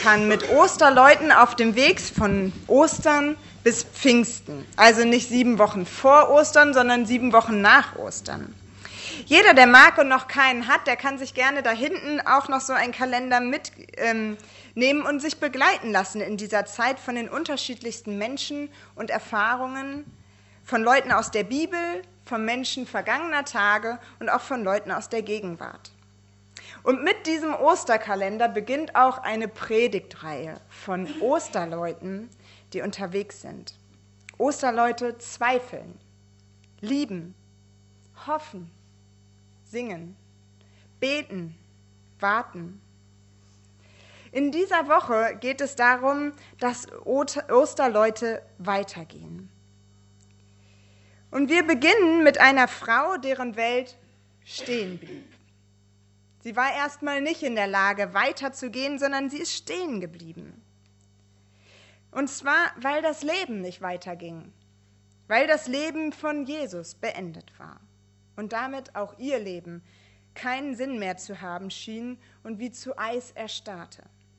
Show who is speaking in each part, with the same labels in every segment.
Speaker 1: kann mit Osterläuten auf dem Weg von Ostern bis Pfingsten. Also nicht 7 Wochen vor Ostern, sondern 7 Wochen nach Ostern. Jeder, der mag und noch keinen hat, der kann sich gerne da hinten auch noch so einen Kalender mitnehmen und sich begleiten lassen in dieser Zeit von den unterschiedlichsten Menschen und Erfahrungen, von Leuten aus der Bibel, von Menschen vergangener Tage und auch von Leuten aus der Gegenwart. Und mit diesem Osterkalender beginnt auch eine Predigtreihe von Osterleuten, die unterwegs sind. Osterleute zweifeln, lieben, hoffen, singen, beten, warten. In dieser Woche geht es darum, dass Osterleute weitergehen. Und wir beginnen mit einer Frau, deren Welt stehen blieb. Sie war erstmal nicht in der Lage, weiterzugehen, sondern sie ist stehen geblieben. Und zwar, weil das Leben nicht weiterging, weil das Leben von Jesus beendet war und damit auch ihr Leben keinen Sinn mehr zu haben schien und wie zu Eis erstarrte.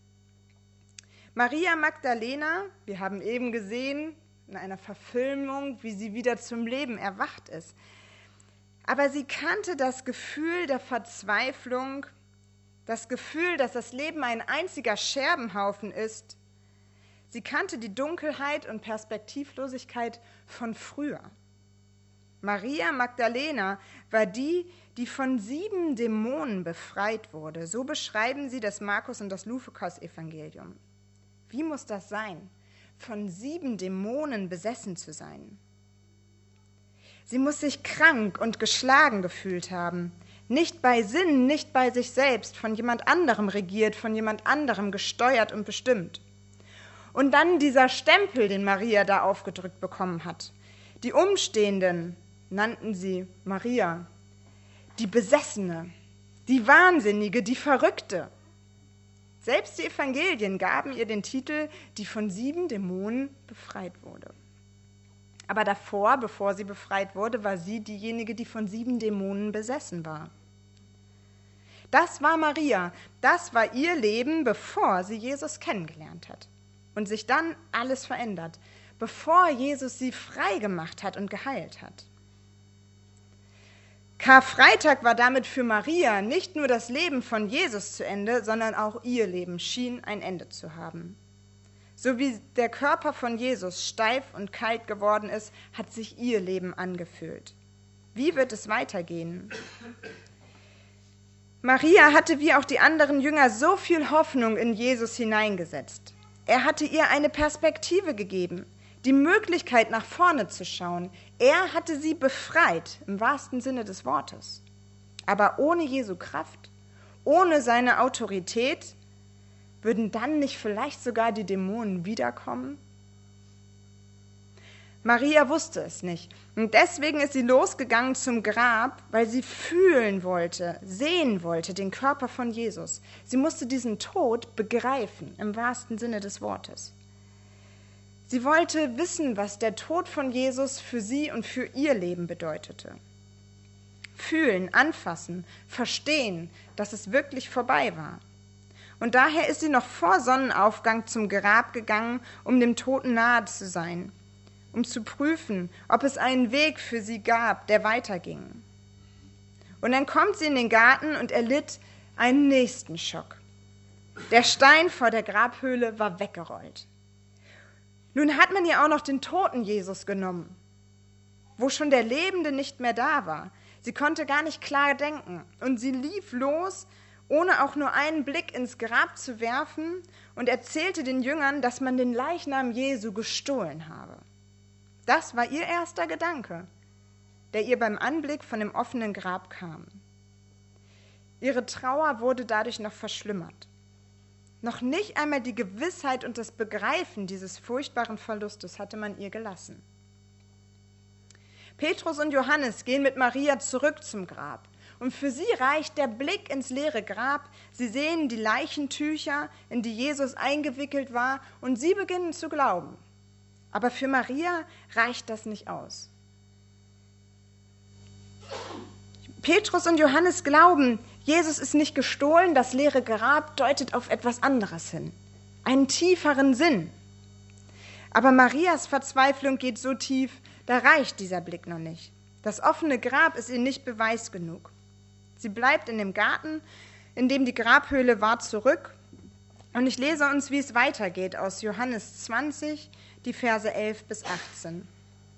Speaker 1: Maria Magdalena, wir haben eben gesehen in einer Verfilmung, wie sie wieder zum Leben erwacht ist, aber sie kannte das Gefühl der Verzweiflung, das Gefühl, dass das Leben ein einziger Scherbenhaufen ist. Sie kannte die Dunkelheit und Perspektivlosigkeit von früher. Maria Magdalena war die, die von 7 Dämonen befreit wurde. So beschreiben sie das Markus- und das Lukas-Evangelium. Wie muss das sein, von 7 Dämonen besessen zu sein? Sie muss sich krank und geschlagen gefühlt haben, nicht bei Sinn, nicht bei sich selbst, von jemand anderem regiert, von jemand anderem gesteuert und bestimmt. Und dann dieser Stempel, den Maria da aufgedrückt bekommen hat. Die Umstehenden nannten sie Maria, die Besessene, die Wahnsinnige, die Verrückte. Selbst die Evangelien gaben ihr den Titel, die von 7 Dämonen befreit wurde. Aber davor, bevor sie befreit wurde, war sie diejenige, die von 7 Dämonen besessen war. Das war Maria, das war ihr Leben, bevor sie Jesus kennengelernt hat. Und sich dann alles verändert, bevor Jesus sie frei gemacht hat und geheilt hat. Karfreitag war damit für Maria nicht nur das Leben von Jesus zu Ende, sondern auch ihr Leben schien ein Ende zu haben. So wie der Körper von Jesus steif und kalt geworden ist, hat sich ihr Leben angefühlt. Wie wird es weitergehen? Maria hatte wie auch die anderen Jünger so viel Hoffnung in Jesus hineingesetzt. Er hatte ihr eine Perspektive gegeben, die Möglichkeit nach vorne zu schauen. Er hatte sie befreit, im wahrsten Sinne des Wortes. Aber ohne Jesu Kraft, ohne seine Autorität, würden dann nicht vielleicht sogar die Dämonen wiederkommen? Maria wusste es nicht. Und deswegen ist sie losgegangen zum Grab, weil sie fühlen wollte, sehen wollte, den Körper von Jesus. Sie musste diesen Tod begreifen, im wahrsten Sinne des Wortes. Sie wollte wissen, was der Tod von Jesus für sie und für ihr Leben bedeutete. Fühlen, anfassen, verstehen, dass es wirklich vorbei war. Und daher ist sie noch vor Sonnenaufgang zum Grab gegangen, um dem Toten nahe zu sein, um zu prüfen, ob es einen Weg für sie gab, der weiterging. Und dann kommt sie in den Garten und erlitt einen nächsten Schock. Der Stein vor der Grabhöhle war weggerollt. Nun hat man ihr auch noch den toten Jesus genommen, wo schon der Lebende nicht mehr da war. Sie konnte gar nicht klar denken und sie lief los, ohne auch nur einen Blick ins Grab zu werfen, und erzählte den Jüngern, dass man den Leichnam Jesu gestohlen habe. Das war ihr erster Gedanke, der ihr beim Anblick von dem offenen Grab kam. Ihre Trauer wurde dadurch noch verschlimmert. Noch nicht einmal die Gewissheit und das Begreifen dieses furchtbaren Verlustes hatte man ihr gelassen. Petrus und Johannes gehen mit Maria zurück zum Grab. Und für sie reicht der Blick ins leere Grab. Sie sehen die Leichentücher, in die Jesus eingewickelt war, und sie beginnen zu glauben. Aber für Maria reicht das nicht aus. Petrus und Johannes glauben, Jesus ist nicht gestohlen, das leere Grab deutet auf etwas anderes hin. einen tieferen Sinn. Aber Marias Verzweiflung geht so tief, da reicht dieser Blick noch nicht. Das offene Grab ist ihr nicht Beweis genug. Sie bleibt in dem Garten, in dem die Grabhöhle war, zurück. Und ich lese uns, wie es weitergeht, aus Johannes 20, die Verse 11 bis 18.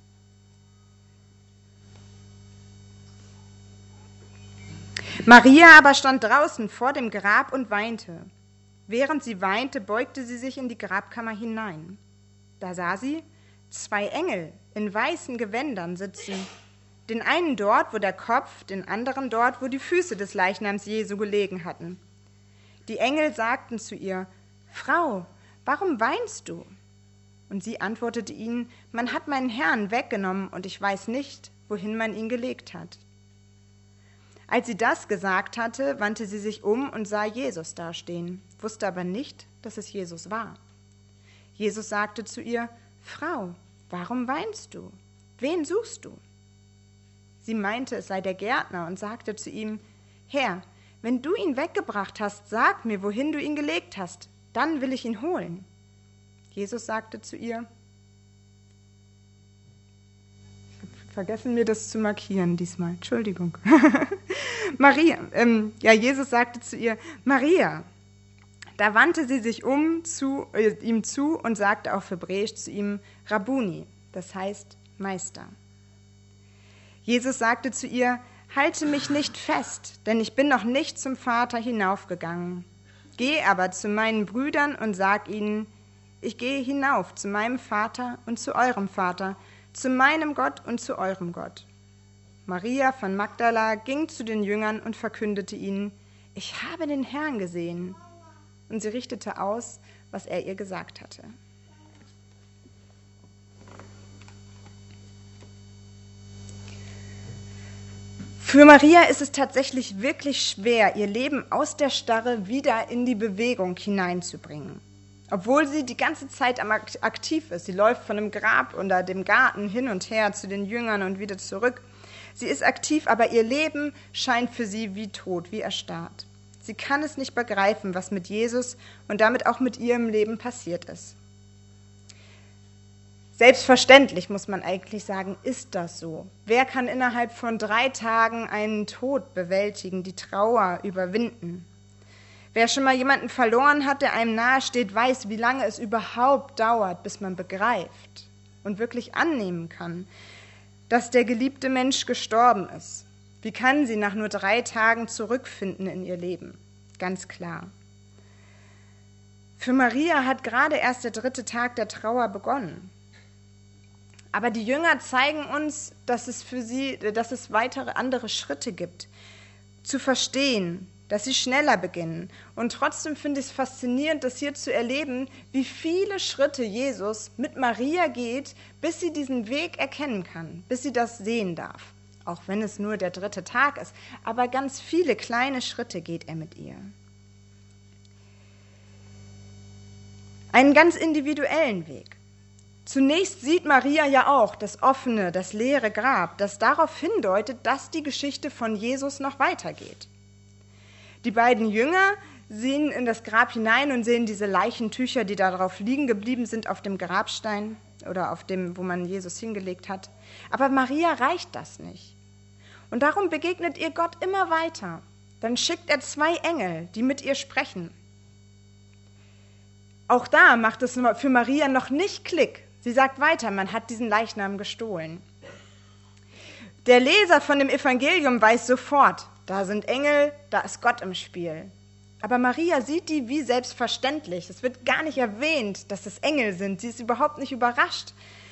Speaker 1: Maria aber stand draußen vor dem Grab und weinte. Während sie weinte, beugte sie sich in die Grabkammer hinein. Da sah sie 2 Engel in weißen Gewändern sitzen, den einen dort, wo der Kopf, den anderen dort, wo die Füße des Leichnams Jesu gelegen hatten. Die Engel sagten zu ihr: Frau, warum weinst du? Und sie antwortete ihnen: Man hat meinen Herrn weggenommen und ich weiß nicht, wohin man ihn gelegt hat. Als sie das gesagt hatte, wandte sie sich um und sah Jesus dastehen, wusste aber nicht, dass es Jesus war. Jesus sagte zu ihr: Frau, warum weinst du? Wen suchst du? Sie meinte, es sei der Gärtner und sagte zu ihm: Herr, wenn du ihn weggebracht hast, sag mir, wohin du ihn gelegt hast, dann will ich ihn holen. Jesus sagte zu ihr: Vergessen mir das zu markieren diesmal, Entschuldigung. Jesus sagte zu ihr: Maria. Da wandte sie sich um ihm zu und sagte auf Hebräisch zu ihm: Rabbuni, das heißt Meister. Jesus sagte zu ihr: Halte mich nicht fest, denn ich bin noch nicht zum Vater hinaufgegangen. Geh aber zu meinen Brüdern und sag ihnen: Ich gehe hinauf zu meinem Vater und zu eurem Vater, zu meinem Gott und zu eurem Gott. Maria von Magdala ging zu den Jüngern und verkündete ihnen: Ich habe den Herrn gesehen. Und sie richtete aus, was er ihr gesagt hatte. Für Maria ist es tatsächlich wirklich schwer, ihr Leben aus der Starre wieder in die Bewegung hineinzubringen. Obwohl sie die ganze Zeit aktiv ist. Sie läuft von dem Grab oder dem Garten hin und her zu den Jüngern und wieder zurück. Sie ist aktiv, aber ihr Leben scheint für sie wie tot, wie erstarrt. Sie kann es nicht begreifen, was mit Jesus und damit auch mit ihrem Leben passiert ist. Selbstverständlich, muss man eigentlich sagen, ist das so. Wer kann innerhalb von 3 Tagen einen Tod bewältigen, die Trauer überwinden? Wer schon mal jemanden verloren hat, der einem nahesteht, weiß, wie lange es überhaupt dauert, bis man begreift und wirklich annehmen kann, dass der geliebte Mensch gestorben ist. Wie kann sie nach nur 3 Tagen zurückfinden in ihr Leben? Ganz klar. Für Maria hat gerade erst der 3. Tag der Trauer begonnen. Aber die Jünger zeigen uns, dass es weitere andere Schritte gibt, zu verstehen, dass sie schneller beginnen. Und trotzdem finde ich es faszinierend, das hier zu erleben, wie viele Schritte Jesus mit Maria geht, bis sie diesen Weg erkennen kann, bis sie das sehen darf. Auch wenn es nur der 3. Tag ist, aber ganz viele kleine Schritte geht er mit ihr. Einen ganz individuellen Weg. Zunächst sieht Maria ja auch das offene, das leere Grab, das darauf hindeutet, dass die Geschichte von Jesus noch weitergeht. Die beiden Jünger sehen in das Grab hinein und sehen diese Leichentücher, die darauf liegen geblieben sind auf dem Grabstein oder auf dem, wo man Jesus hingelegt hat. Aber Maria reicht das nicht. Und darum begegnet ihr Gott immer weiter. Dann schickt er 2 Engel, die mit ihr sprechen. Auch da macht es für Maria noch nicht Klick. Sie sagt weiter, man hat diesen Leichnam gestohlen. Der Leser von dem Evangelium weiß sofort, da sind Engel, da ist Gott im Spiel. Aber Maria sieht die wie selbstverständlich. Es wird gar nicht erwähnt, dass es Engel sind. Sie ist überhaupt nicht überrascht.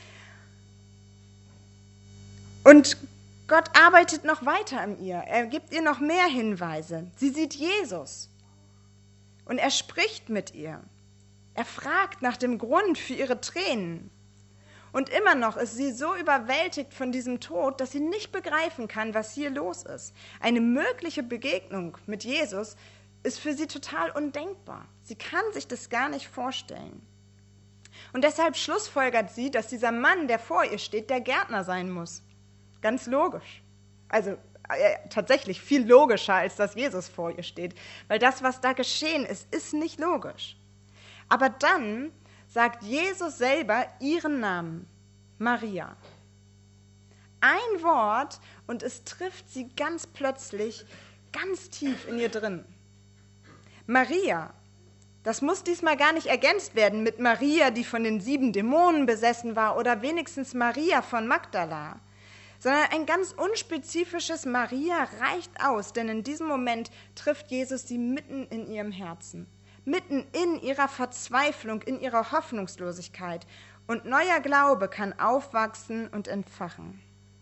Speaker 1: Und Gott arbeitet noch weiter in ihr. Er gibt ihr noch mehr Hinweise. Sie sieht Jesus. Und er spricht mit ihr. Er fragt nach dem Grund für ihre Tränen. Und immer noch ist sie so überwältigt von diesem Tod, dass sie nicht begreifen kann, was hier los ist. Eine mögliche Begegnung mit Jesus ist für sie total undenkbar. Sie kann sich das gar nicht vorstellen. Und deshalb schlussfolgert sie, dass dieser Mann, der vor ihr steht, der Gärtner sein muss. Ganz logisch. Also tatsächlich viel logischer, als dass Jesus vor ihr steht. Weil das, was da geschehen ist, ist nicht logisch. Aber dann sagt Jesus selber ihren Namen, Maria. Ein Wort und es trifft sie ganz plötzlich, ganz tief in ihr drin. Maria, das muss diesmal gar nicht ergänzt werden mit Maria, die von den 7 Dämonen besessen war, oder wenigstens Maria von Magdala, sondern ein ganz unspezifisches Maria reicht aus, denn in diesem Moment trifft Jesus sie mitten in ihrem Herzen, mitten in ihrer Verzweiflung, in ihrer Hoffnungslosigkeit, und neuer Glaube kann aufwachsen und entfachen.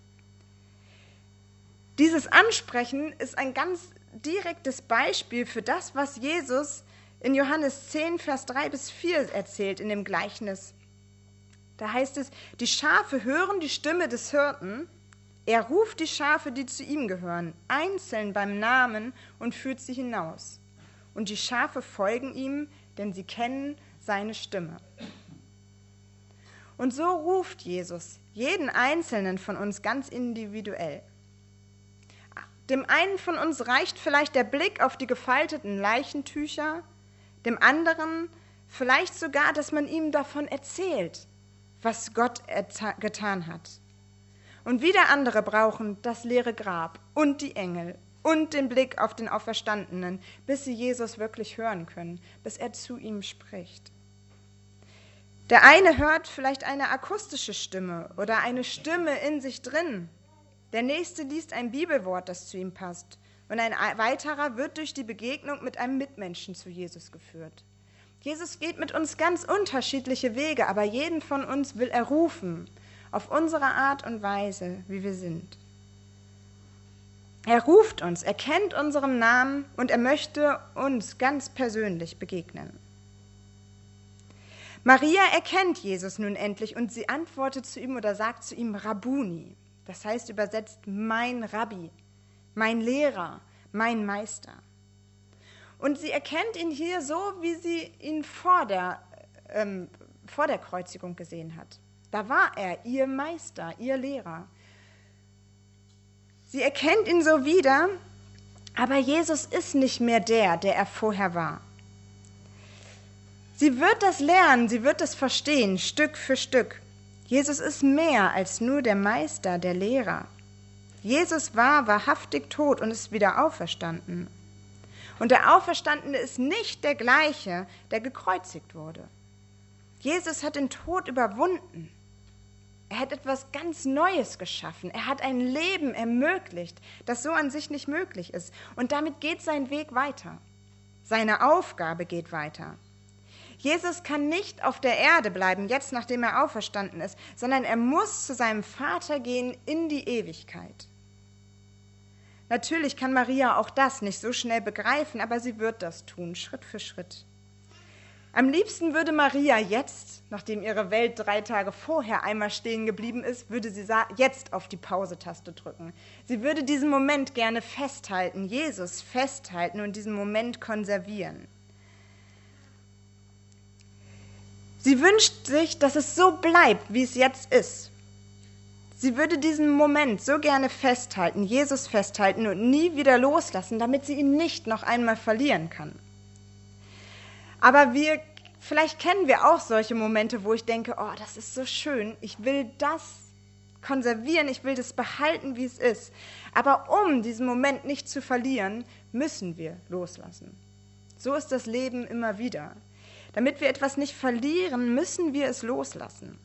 Speaker 1: Dieses Ansprechen ist ein ganz direktes Beispiel für das, was Jesus in Johannes 10, Vers 3-4 erzählt in dem Gleichnis. Da heißt es, die Schafe hören die Stimme des Hirten, er ruft die Schafe, die zu ihm gehören, einzeln beim Namen und führt sie hinaus. Und die Schafe folgen ihm, denn sie kennen seine Stimme. Und so ruft Jesus jeden Einzelnen von uns ganz individuell. Dem einen von uns reicht vielleicht der Blick auf die gefalteten Leichentücher, dem anderen vielleicht sogar, dass man ihm davon erzählt, was Gott getan hat. Und wieder andere brauchen das leere Grab und die Engel und den Blick auf den Auferstandenen, bis sie Jesus wirklich hören können, bis er zu ihm spricht. Der eine hört vielleicht eine akustische Stimme oder eine Stimme in sich drin. Der nächste liest ein Bibelwort, das zu ihm passt. Und ein weiterer wird durch die Begegnung mit einem Mitmenschen zu Jesus geführt. Jesus geht mit uns ganz unterschiedliche Wege, aber jeden von uns will er rufen, auf unsere Art und Weise, wie wir sind. Er ruft uns, er kennt unseren Namen und er möchte uns ganz persönlich begegnen. Maria erkennt Jesus nun endlich und sie antwortet zu ihm oder sagt zu ihm Rabbuni. Das heißt übersetzt mein Rabbi, mein Lehrer, mein Meister. Und sie erkennt ihn hier so, wie sie ihn vor der Kreuzigung gesehen hat. Da war er, ihr Meister, ihr Lehrer. Sie erkennt ihn so wieder, aber Jesus ist nicht mehr der er vorher war. Sie wird das lernen, sie wird das verstehen, Stück für Stück. Jesus ist mehr als nur der Meister, der Lehrer. Jesus war wahrhaftig tot und ist wieder auferstanden. Und der Auferstandene ist nicht der gleiche, der gekreuzigt wurde. Jesus hat den Tod überwunden. Er hat etwas ganz Neues geschaffen. Er hat ein Leben ermöglicht, das so an sich nicht möglich ist. Und damit geht sein Weg weiter. Seine Aufgabe geht weiter. Jesus kann nicht auf der Erde bleiben, jetzt nachdem er auferstanden ist, sondern er muss zu seinem Vater gehen in die Ewigkeit. Natürlich kann Maria auch das nicht so schnell begreifen, aber sie wird das tun, Schritt für Schritt. Am liebsten würde Maria jetzt, nachdem ihre Welt 3 Tage vorher einmal stehen geblieben ist, würde sie jetzt auf die Pause-Taste drücken. Sie würde diesen Moment gerne festhalten, Jesus festhalten und diesen Moment konservieren. Sie wünscht sich, dass es so bleibt, wie es jetzt ist. Sie würde diesen Moment so gerne festhalten, Jesus festhalten und nie wieder loslassen, damit sie ihn nicht noch einmal verlieren kann. Aber vielleicht kennen wir auch solche Momente, wo ich denke, oh, das ist so schön, ich will das konservieren, ich will das behalten, wie es ist. Aber um diesen Moment nicht zu verlieren, müssen wir loslassen. So ist das Leben immer wieder. Damit wir etwas nicht verlieren, müssen wir es loslassen.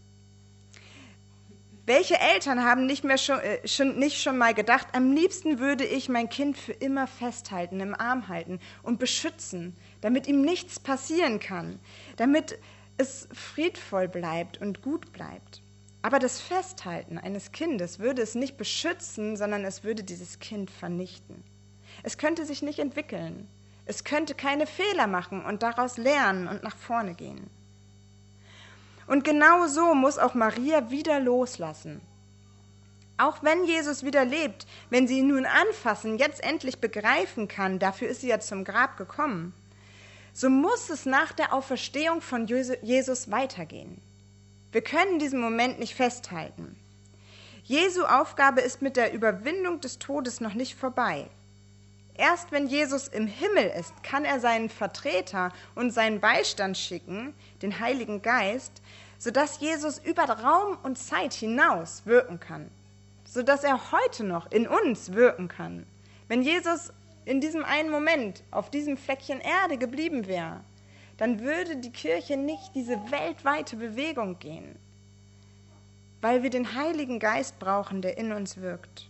Speaker 1: Welche Eltern haben nicht schon mal gedacht, am liebsten würde ich mein Kind für immer festhalten, im Arm halten und beschützen, damit ihm nichts passieren kann, damit es friedvoll bleibt und gut bleibt. Aber das Festhalten eines Kindes würde es nicht beschützen, sondern es würde dieses Kind vernichten. Es könnte sich nicht entwickeln. Es könnte keine Fehler machen und daraus lernen und nach vorne gehen. Und genau so muss auch Maria wieder loslassen. Auch wenn Jesus wieder lebt, wenn sie ihn nun anfassen, jetzt endlich begreifen kann, dafür ist sie ja zum Grab gekommen, so muss es nach der Auferstehung von Jesus weitergehen. Wir können diesen Moment nicht festhalten. Jesu Aufgabe ist mit der Überwindung des Todes noch nicht vorbei. Erst wenn Jesus im Himmel ist, kann er seinen Vertreter und seinen Beistand schicken, den Heiligen Geist, sodass Jesus über Raum und Zeit hinaus wirken kann, sodass er heute noch in uns wirken kann. Wenn Jesus in diesem einen Moment auf diesem Fleckchen Erde geblieben wäre, dann würde die Kirche nicht diese weltweite Bewegung gehen, weil wir den Heiligen Geist brauchen, der in uns wirkt.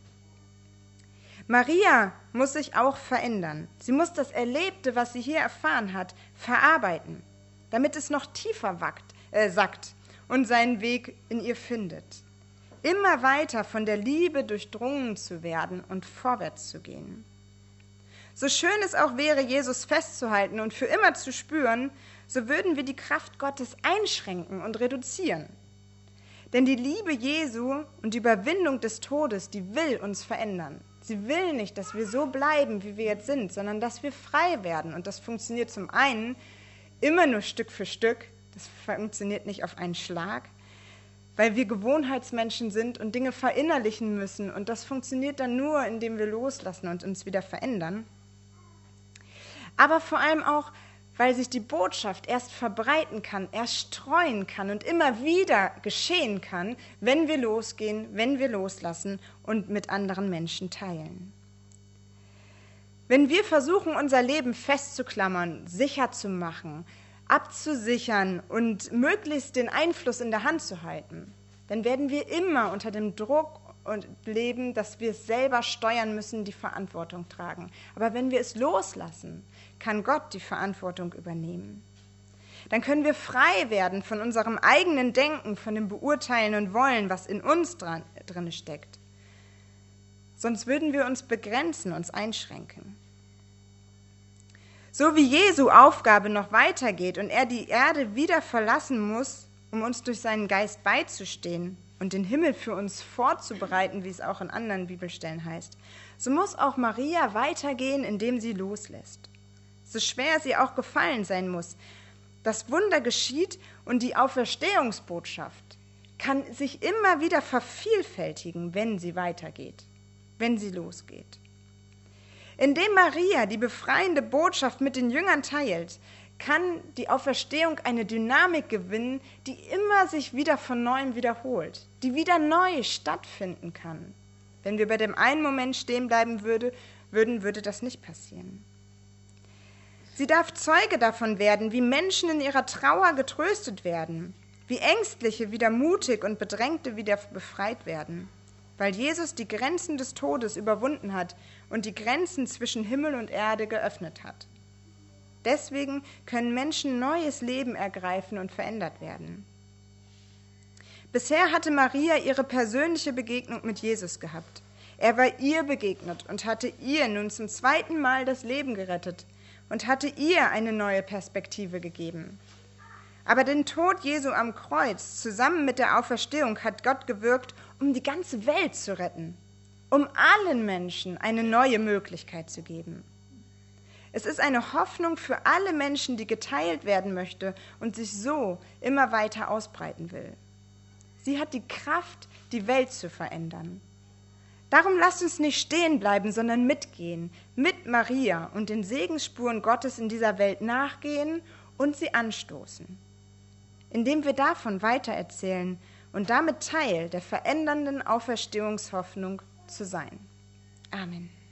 Speaker 1: Maria muss sich auch verändern. Sie muss das Erlebte, was sie hier erfahren hat, verarbeiten, damit es noch tiefer sackt und seinen Weg in ihr findet. Immer weiter von der Liebe durchdrungen zu werden und vorwärts zu gehen. So schön es auch wäre, Jesus festzuhalten und für immer zu spüren, so würden wir die Kraft Gottes einschränken und reduzieren. Denn die Liebe Jesu und die Überwindung des Todes, die will uns verändern. Sie will nicht, dass wir so bleiben, wie wir jetzt sind, sondern dass wir frei werden. Und das funktioniert zum einen immer nur Stück für Stück. Das funktioniert nicht auf einen Schlag, weil wir Gewohnheitsmenschen sind und Dinge verinnerlichen müssen. Und das funktioniert dann nur, indem wir loslassen und uns wieder verändern. Aber vor allem auch, weil sich die Botschaft erst verbreiten kann, erst streuen kann und immer wieder geschehen kann, wenn wir losgehen, wenn wir loslassen und mit anderen Menschen teilen. Wenn wir versuchen, unser Leben festzuklammern, sicher zu machen, abzusichern und möglichst den Einfluss in der Hand zu halten, dann werden wir immer unter dem Druck und leben, dass wir es selber steuern müssen, die Verantwortung tragen. Aber wenn wir es loslassen, kann Gott die Verantwortung übernehmen. Dann können wir frei werden von unserem eigenen Denken, von dem Beurteilen und Wollen, was in uns drin steckt. Sonst würden wir uns begrenzen, uns einschränken. So wie Jesu Aufgabe noch weitergeht und er die Erde wieder verlassen muss, um uns durch seinen Geist beizustehen und den Himmel für uns vorzubereiten, wie es auch in anderen Bibelstellen heißt, so muss auch Maria weitergehen, indem sie loslässt. So schwer sie auch gefallen sein muss. Das Wunder geschieht und die Auferstehungsbotschaft kann sich immer wieder vervielfältigen, wenn sie weitergeht, wenn sie losgeht. Indem Maria die befreiende Botschaft mit den Jüngern teilt, kann die Auferstehung eine Dynamik gewinnen, die immer sich wieder von Neuem wiederholt, die wieder neu stattfinden kann. Wenn wir bei dem einen Moment stehen bleiben würden, würde das nicht passieren. Sie darf Zeuge davon werden, wie Menschen in ihrer Trauer getröstet werden, wie Ängstliche wieder mutig und Bedrängte wieder befreit werden, weil Jesus die Grenzen des Todes überwunden hat und die Grenzen zwischen Himmel und Erde geöffnet hat. Deswegen können Menschen neues Leben ergreifen und verändert werden. Bisher hatte Maria ihre persönliche Begegnung mit Jesus gehabt. Er war ihr begegnet und hatte ihr nun zum zweiten Mal das Leben gerettet und hatte ihr eine neue Perspektive gegeben. Aber den Tod Jesu am Kreuz zusammen mit der Auferstehung hat Gott gewirkt, um die ganze Welt zu retten, um allen Menschen eine neue Möglichkeit zu geben. Es ist eine Hoffnung für alle Menschen, die geteilt werden möchte und sich so immer weiter ausbreiten will. Sie hat die Kraft, die Welt zu verändern. Darum lasst uns nicht stehen bleiben, sondern mitgehen, mit Maria und den Segensspuren Gottes in dieser Welt nachgehen und sie anstoßen, indem wir davon weitererzählen und damit Teil der verändernden Auferstehungshoffnung zu sein. Amen.